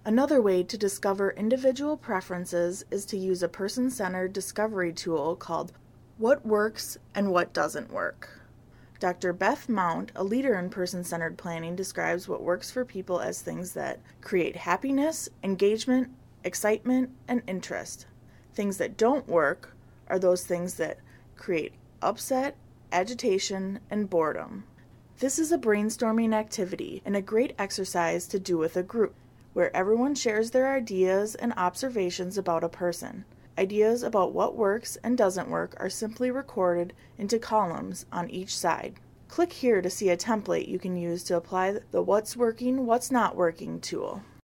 Another way to discover individual preferences is to use a person-centered discovery tool called What Works and What Doesn't Work. Dr. Beth Mount, a leader in person-centered planning, describes what works for people as things that create happiness, engagement, excitement, and interest. Things that don't work are those things that create upset, agitation, and boredom. This is a brainstorming activity and a great exercise to do with a group, where everyone shares their ideas and observations about a person. Ideas about what works and doesn't work are simply recorded into columns on each side. Click here to see a template you can use to apply the What's Working, What's Not Working tool.